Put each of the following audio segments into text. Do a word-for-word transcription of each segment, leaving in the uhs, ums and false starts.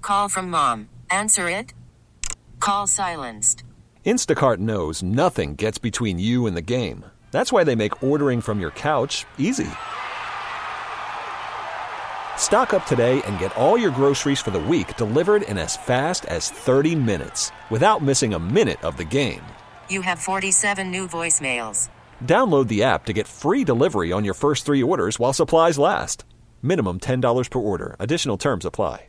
Call from mom. Answer it. Call silenced. Instacart knows nothing gets between you and the game. That's why they make ordering from your couch easy. Stock up today and get all your groceries for the week delivered in as fast as thirty minutes without missing a minute of the game. You have forty-seven new voicemails. Download the app to get free delivery on your first three orders while supplies last. Minimum ten dollars per order. Additional terms apply.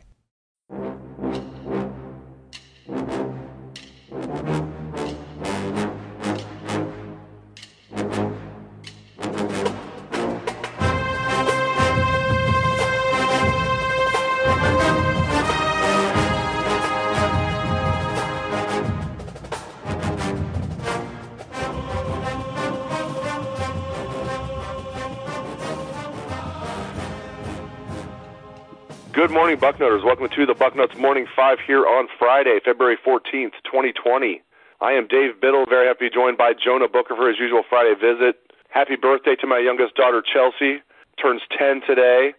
Good morning, Bucknoters. Welcome to the Bucknuts Morning Five here on Friday, February fourteenth, twenty twenty. I am Dave Biddle, very happy to be joined by Jonah Booker for his usual Friday visit. Happy birthday to my youngest daughter, Chelsea. Turns ten today.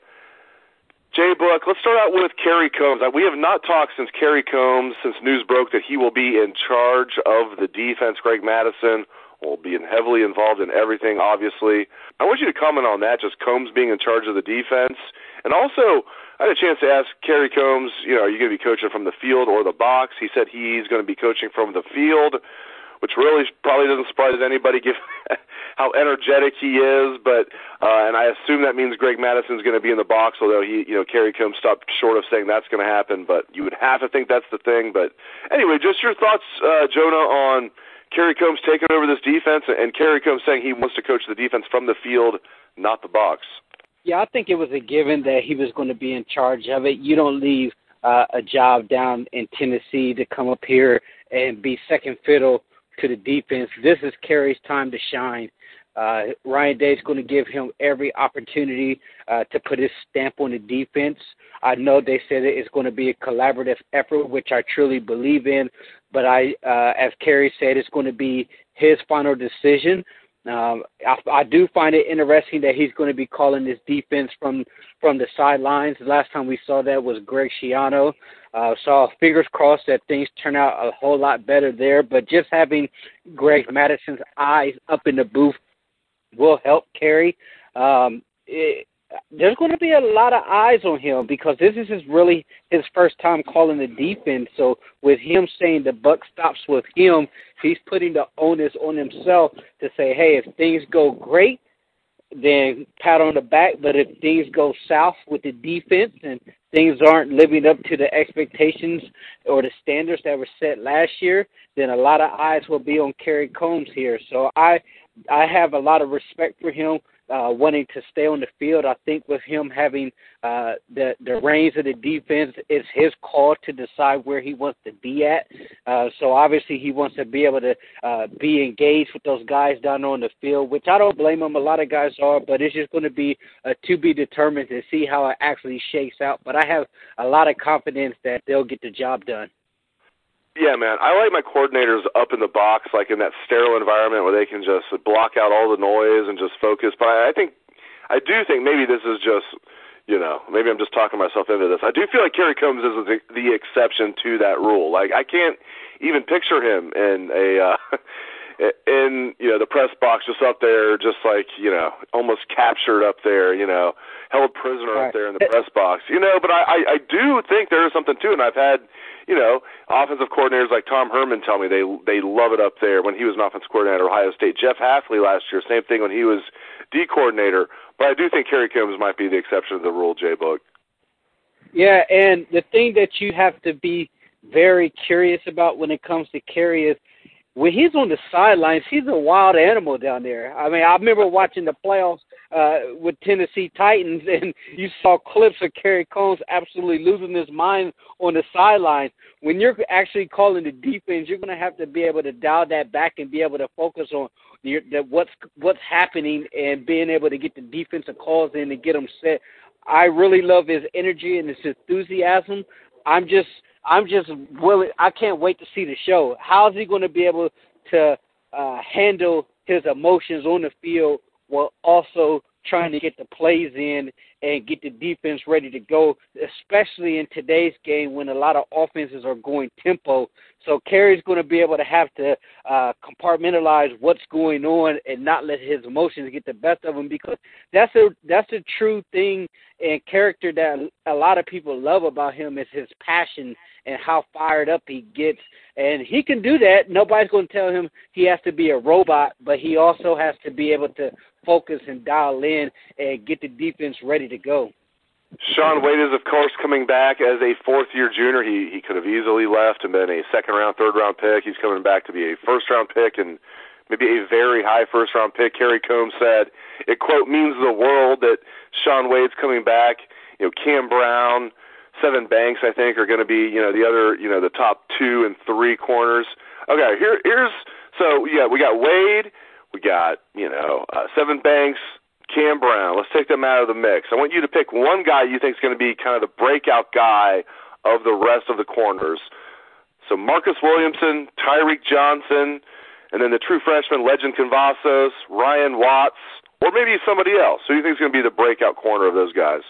Jay Book, let's start out with Kerry Combs. We have not talked since Kerry Combs, since news broke that he will be in charge of the defense. Greg Mattison will be heavily involved in everything, obviously. I want you to comment on that, just Combs being in charge of the defense. And also, I had a chance to ask Kerry Combs, you know, are you going to be coaching from the field or the box? He said he's going to be coaching from the field, which really probably doesn't surprise anybody given how energetic he is. But uh, and I assume that means Greg Madison's going to be in the box, although he, you know, Kerry Combs stopped short of saying that's going to happen. But you would have to think that's the thing. But anyway, just your thoughts, uh, Jonah, on Kerry Combs taking over this defense and Kerry Combs saying he wants to coach the defense from the field, not the box. Yeah, I think it was a given that he was going to be in charge of it. You don't leave uh, a job down in Tennessee to come up here and be second fiddle to the defense. This is Kerry's time to shine. Uh, Ryan Day's going to give him every opportunity uh, to put his stamp on the defense. I know they said it's going to be a collaborative effort, which I truly believe in. But I, uh, as Kerry said, it's going to be his final decision. Um, I, I do find it interesting that he's going to be calling this defense from from the sidelines. The last time we saw that was Greg Schiano. Uh, so fingers crossed that things turn out a whole lot better there. But just having Greg Madison's eyes up in the booth will help Kerry. Um, it, there's going to be a lot of eyes on him because this is his really his first time calling the defense. So with him saying the buck stops with him, he's putting the onus on himself to say, hey, if things go great, then pat on the back. But if things go south with the defense and things aren't living up to the expectations or the standards that were set last year, then a lot of eyes will be on Kerry Combs here. So I I have a lot of respect for him. Uh, wanting to stay on the field. I think with him having uh, the, the reins of the defense, it's his call to decide where he wants to be at. Uh, so obviously he wants to be able to uh, be engaged with those guys down on the field, which I don't blame him. A lot of guys are, but it's just going to be uh, to be determined to see how it actually shakes out. But I have a lot of confidence that they'll get the job done. Yeah, man. I like my coordinators up in the box, like in that sterile environment where they can just block out all the noise and just focus. But I think, I do think maybe this is just, you know, maybe I'm just talking myself into this. I do feel like Kerry Combs is the, the exception to that rule. Like, I can't even picture him in a, uh, in, you know, the press box just up there, just like, you know, almost captured up there, you know, held prisoner right up there in the press box, you know. But I, I, I do think there is something to it, and I've had, you know, offensive coordinators like Tom Herman tell me they they love it up there when he was an offensive coordinator at Ohio State. Jeff Hafley last year, same thing when he was D coordinator. But I do think Kerry Combs might be the exception to the rule, Jay Book. Yeah, and the thing that you have to be very curious about when it comes to Kerry is when he's on the sidelines, he's a wild animal down there. I mean, I remember watching the playoffs uh, with Tennessee Titans, and you saw clips of Kerry Combs absolutely losing his mind on the sideline. When you're actually calling the defense, you're going to have to be able to dial that back and be able to focus on the, the, what's what's happening and being able to get the defensive calls in and get them set. I really love his energy and his enthusiasm. I'm just I'm just willing. I can't wait to see the show. How is he going to be able to uh, handle his emotions on the field while also trying to get the plays in and get the defense ready to go, especially in today's game when a lot of offenses are going tempo. So Kerry's going to be able to have to uh, compartmentalize what's going on and not let his emotions get the best of him, because that's a that's a true thing and character that a lot of people love about him is his passion and how fired up he gets. And he can do that. Nobody's going to tell him he has to be a robot, but he also has to be able to focus and dial in and get the defense ready to go. Shaun Wade is, of course, coming back as a fourth-year junior. He he could have easily left and been a second-round, third-round pick. He's coming back to be a first-round pick and maybe a very high first-round pick. Kerry Coombs said it, quote, means the world that Shaun Wade's coming back. You know, Cam Brown, Sevyn Banks, I think, are going to be, you know, the other, you know, the top two and three corners. Okay, here, here's, so, yeah, we got Wade, we got, you know, uh, Sevyn Banks, Cam Brown. Let's take them out of the mix. I want you to pick one guy you think is going to be kind of the breakout guy of the rest of the corners. So Marcus Williamson, Tyreek Johnson, and then the true freshman Legend Cavazos, Ryan Watts, or maybe somebody else. Who do you think is going to be the breakout corner of those guys?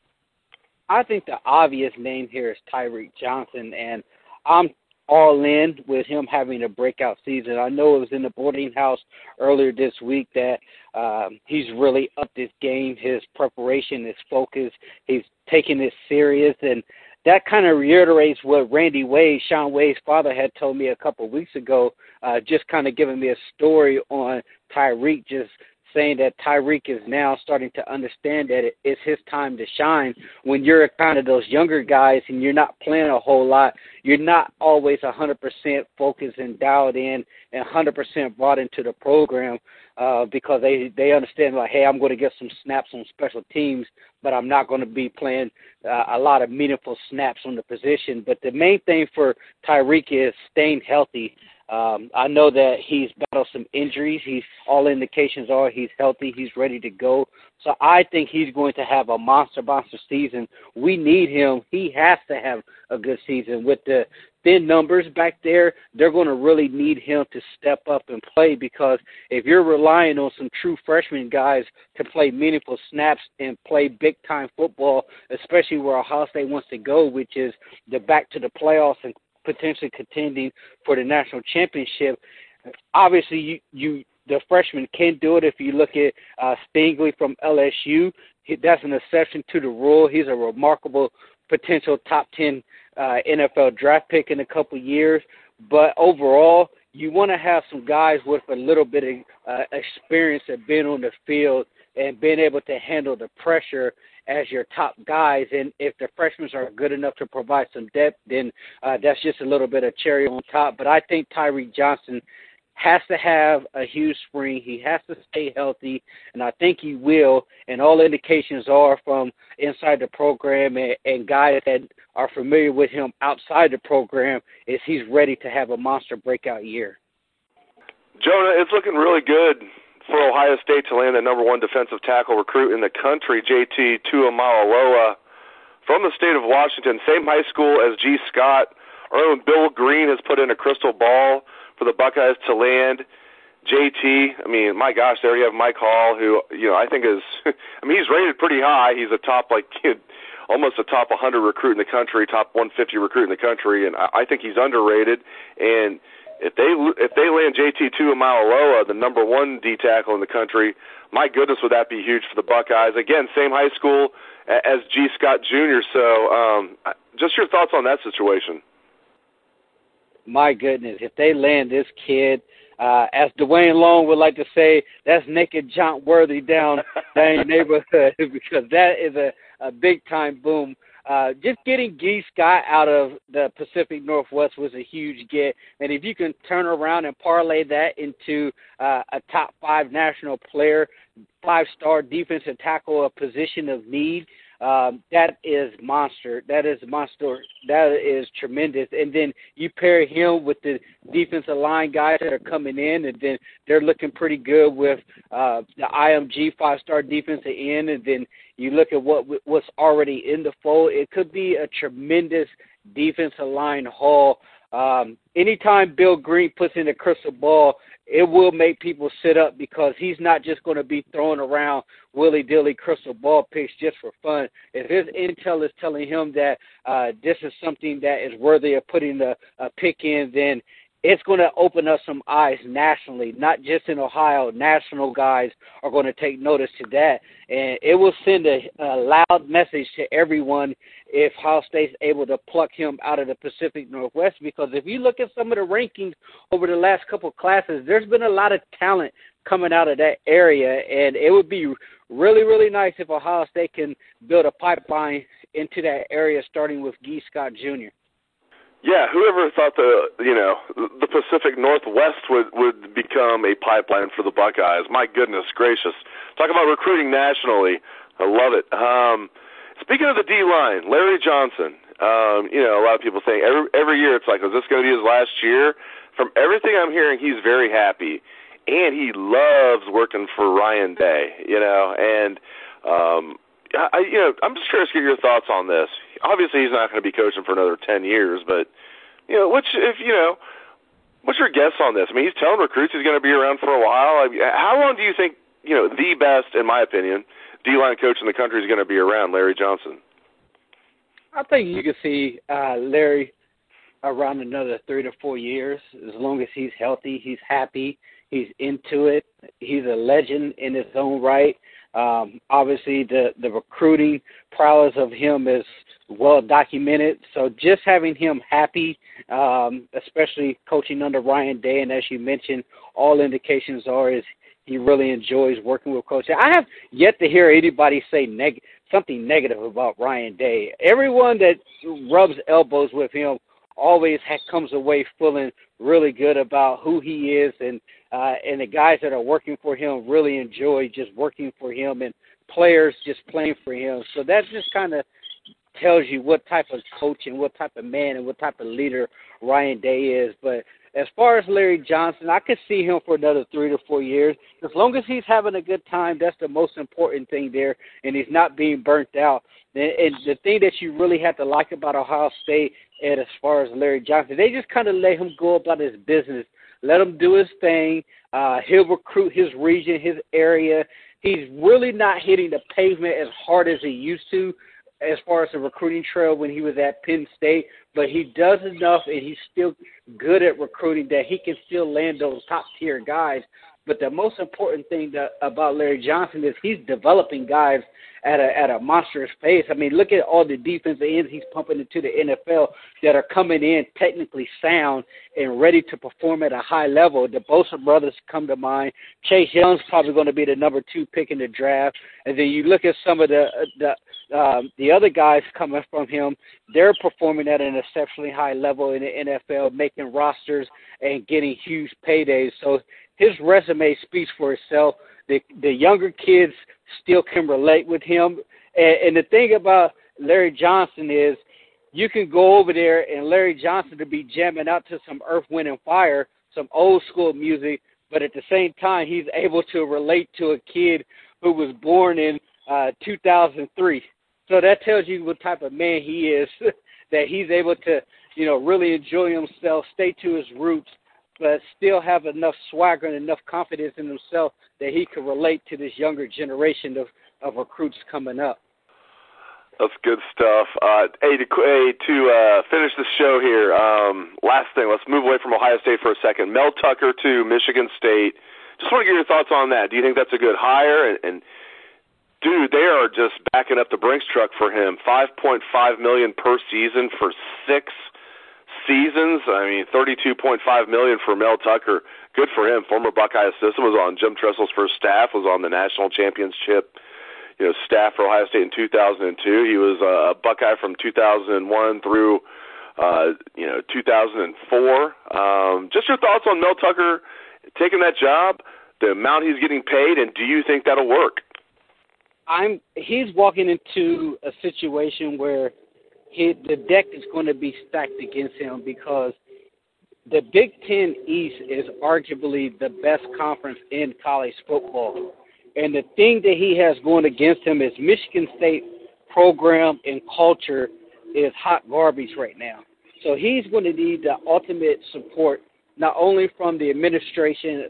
I think the obvious name here is Tyreek Johnson, and I'm all in with him having a breakout season. I know it was in the boarding house earlier this week that um, he's really upped his game, his preparation, his focus. He's taking it serious, and that kind of reiterates what Randy Wade, Shaun Wade's father, had told me a couple of weeks ago, uh, just kind of giving me a story on Tyreek, just saying that Tyreek is now starting to understand that it, it's his time to shine. When you're kind of those younger guys and you're not playing a whole lot, you're not always one hundred percent focused and dialed in and one hundred percent brought into the program uh, because they, they understand, like, hey, I'm going to get some snaps on special teams, but I'm not going to be playing uh, a lot of meaningful snaps on the position. But the main thing for Tyreek is staying healthy. Um, I know that he's battled some injuries. He's all indications are he's healthy. He's ready to go. So I think he's going to have a monster, monster season. We need him. He has to have a good season. With the thin numbers back there, they're going to really need him to step up and play, because if you're relying on some true freshman guys to play meaningful snaps and play big-time football, especially where Ohio State wants to go, which is the back to the playoffs and potentially contending for the national championship. Obviously, you, you the freshman can do it. If you look at uh, Stingley from L S U, he, that's an exception to the rule. He's a remarkable potential top ten uh, N F L draft pick in a couple of years. But overall, you want to have some guys with a little bit of uh, experience at being on the field and being able to handle the pressure as your top guys. And if the freshmen are good enough to provide some depth, then uh, that's just a little bit of cherry on top. But I think Tyreek Johnson has to have a huge spring. He has to stay healthy, and I think he will. And all indications are from inside the program and, and guys that are familiar with him outside the program is he's ready to have a monster breakout year. Jonah, it's looking really good for Ohio State to land the number one defensive tackle recruit in the country, J T Tuimoloau, from the state of Washington, same high school as G. Scott. Our own Bill Green has put in a crystal ball for the Buckeyes to land J T. I mean, my gosh, there you have Mike Hall, who, you know, I think is, I mean, he's rated pretty high. He's a top, like, kid, almost a top one hundred recruit in the country, top one fifty recruit in the country, and I, I think he's underrated. And If they if they land J T Tuimoloau, the number one D tackle in the country, my goodness, would that be huge for the Buckeyes? Again, same high school as G. Scott Junior So, um, just your thoughts on that situation. My goodness, if they land this kid, uh, as Dwayne Long would like to say, that's naked John Worthy down down your neighborhood, because that is a, a big time boom. Uh, just getting G. Scott out of the Pacific Northwest was a huge get. And if you can turn around and parlay that into uh, a top five national player, five-star defensive tackle, a position of need, um, that is monster. That is monster. That is tremendous. And then you pair him with the defensive line guys that are coming in, and then they're looking pretty good with uh, the I M G five-star defensive end, and then You look at what what's already in the fold. It could be a tremendous defensive line haul. Um, anytime Bill Green puts in a crystal ball, it will make people sit up because he's not just going to be throwing around willy-dilly crystal ball picks just for fun. If his intel is telling him that uh, this is something that is worthy of putting a, a pick in, then it's going to open up some eyes nationally, not just in Ohio. National guys are going to take notice to that, and it will send a, a loud message to everyone if Ohio State's able to pluck him out of the Pacific Northwest, because if you look at some of the rankings over the last couple of classes, there's been a lot of talent coming out of that area, and it would be really, really nice if Ohio State can build a pipeline into that area, starting with Guy Scott Junior Yeah, whoever thought the you know the Pacific Northwest would would become a pipeline for the Buckeyes? My goodness gracious! Talk about recruiting nationally. I love it. Um, speaking of the D line, Larry Johnson. Um, you know, a lot of people think every every year it's like, is this going to be his last year? From everything I'm hearing, he's very happy, and he loves working for Ryan Day. You know, and um, I, you know, I'm just curious to get your thoughts on this. Obviously, he's not going to be coaching for another ten years, but you know, which if you know, what's your guess on this? I mean, he's telling recruits he's going to be around for a while. I mean, how long do you think, you know, the best, in my opinion, D-line coach in the country is going to be around, Larry Johnson? I think you can see uh, Larry around another three to four years, as long as he's healthy, he's happy, he's into it. He's a legend in his own right. Um, obviously, the, the recruiting prowess of him is well documented. So just having him happy, um, especially coaching under Ryan Day, and as you mentioned, all indications are is he really enjoys working with Coach Day. I have yet to hear anybody say neg- something negative about Ryan Day. Everyone that rubs elbows with him always ha- comes away feeling really good about who he is, and uh, and the guys that are working for him really enjoy just working for him, and players just playing for him. So that just kind of tells you what type of coach and what type of man and what type of leader Ryan Day is. But as far as Larry Johnson, I could see him for another three to four years. As long as he's having a good time, that's the most important thing there, and he's not being burnt out. And the thing that you really have to like about Ohio State, and as far as Larry Johnson, they just kind of let him go about his business, let him do his thing. Uh, he'll recruit his region, his area. He's really not hitting the pavement as hard as he used to as far as the recruiting trail when he was at Penn State, but he does enough, and he's still good at recruiting that he can still land those top-tier guys. But the most important thing that, about Larry Johnson is he's developing guys at a at a monstrous pace. I mean, look at all the defensive ends he's pumping into the N F L that are coming in technically sound and ready to perform at a high level. The Bosa brothers come to mind. Chase Young's probably going to be the number two pick in the draft. And then you look at some of the the um, the other guys coming from him. They're performing at an exceptionally high level in the N F L, making rosters and getting huge paydays. So his resume speaks for itself. The the younger kids still can relate with him. And, and the thing about Larry Johnson is you can go over there and Larry Johnson to be jamming out to some Earth, Wind, and Fire, some old school music, but at the same time he's able to relate to a kid who was born in uh, two thousand three. So that tells you what type of man he is, that he's able to, you know, really enjoy himself, stay to his roots, but still have enough swagger and enough confidence in himself that he can relate to this younger generation of, of recruits coming up. That's good stuff. Uh, hey, to, hey, to uh, finish the show here, um, last thing, let's move away from Ohio State for a second. Mel Tucker to Michigan State. Just want to get your thoughts on that. Do you think that's a good hire? And, and dude, they are just backing up the Brinks truck for him. five point five million dollars per season for six seasons. I mean, thirty-two point five million dollars for Mel Tucker. Good for him. Former Buckeye assistant, was on Jim Tressel's first staff, was on the national championship, you know, staff for Ohio State in two thousand two. He was a Buckeye from two thousand one through, uh, you know, two thousand four. Um, just your thoughts on Mel Tucker taking that job, the amount he's getting paid, and do you think that'll work? I'm. He's walking into a situation where he, the deck is going to be stacked against him because the Big Ten East is arguably the best conference in college football. And the thing that he has going against him is Michigan State program and culture is hot garbage right now. So he's going to need the ultimate support, not only from the administration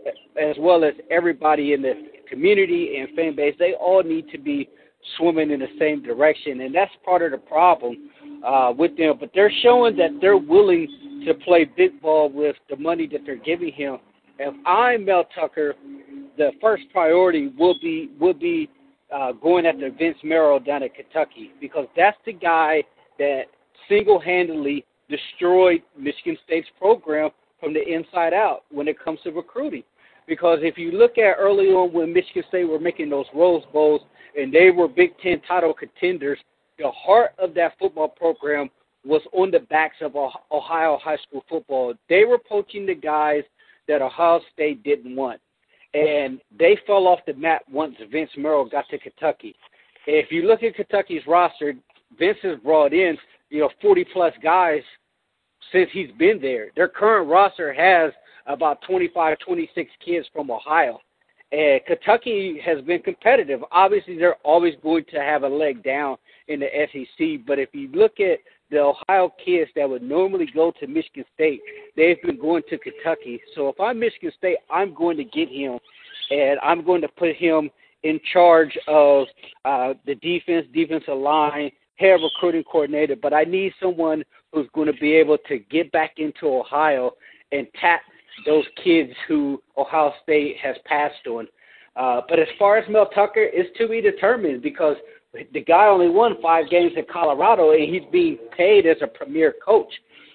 as well as everybody in the community and fan base. They all need to be swimming in the same direction, and that's part of the problem uh, with them. But they're showing that they're willing to play big ball with the money that they're giving him. If I'm Mel Tucker, the first priority will be will be uh, going after Vince Marrow down at Kentucky, because that's the guy that single-handedly destroyed Michigan State's program from the inside out when it comes to recruiting. Because if you look at early on when Michigan State were making those Rose Bowls and they were Big Ten title contenders, the heart of that football program was on the backs of Ohio high school football. They were poaching the guys that Ohio State didn't want. And they fell off the map once Vince Marrow got to Kentucky. If you look at Kentucky's roster, Vince has brought in, you know, forty-plus guys since he's been there. Their current roster has about twenty-five, twenty-six kids from Ohio. And Kentucky has been competitive. Obviously, they're always going to have a leg down in the S E C. But if you look at the Ohio kids that would normally go to Michigan State, they've been going to Kentucky. So if I'm Michigan State, I'm going to get him, and I'm going to put him in charge of uh, the defense, defensive line, head recruiting coordinator. But I need someone who's going to be able to get back into Ohio and tap those kids who Ohio State has passed on. Uh, but as far as Mel Tucker, it's to be determined, because the guy only won five games in Colorado, and he's being paid as a premier coach.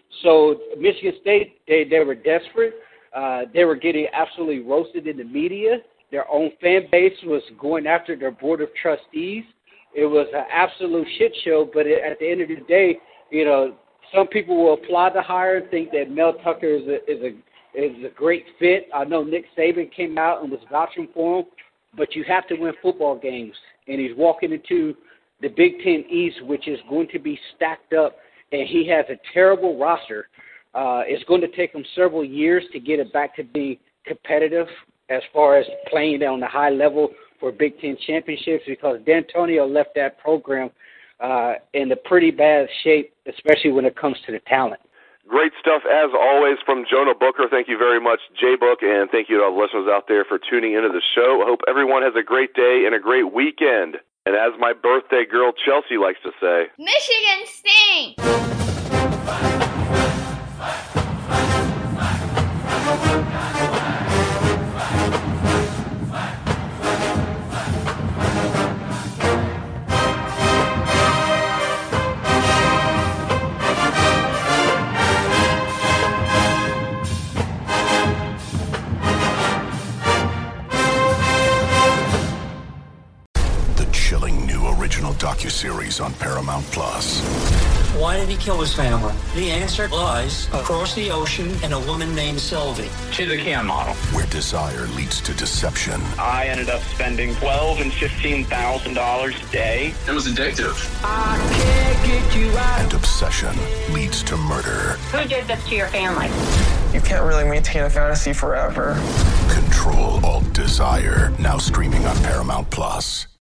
So Michigan State, they, they were desperate. Uh, they were getting absolutely roasted in the media. Their own fan base was going after their board of trustees. It was an absolute shit show, but at the end of the day, you know, some people will applaud the hire and think that Mel Tucker is a, is a is a great fit. I know Nick Saban came out and was vouching for him, but you have to win football games. And he's walking into the Big Ten East, which is going to be stacked up, and he has a terrible roster. Uh, it's going to take him several years to get it back to being competitive as far as playing on the high level for Big Ten championships, because D'Antonio left that program uh, in a pretty bad shape, especially when it comes to the talent. Great stuff, as always, from Jonah Booker. Thank you very much, J-Book, and thank you to all the listeners out there for tuning into the show. I hope everyone has a great day and a great weekend. And as my birthday girl Chelsea likes to say, Michigan stinks! Docuseries on Paramount Plus. Why did he kill his family? The answer lies across the ocean in a woman named Sylvie. She's a Ken model. Where desire leads to deception. I ended up spending twelve and fifteen thousand dollars a day. It was addictive. I can't get you out. And obsession leads to murder. Who did this to your family? You can't really maintain a fantasy forever. Control Alt Desire, now streaming on Paramount Plus.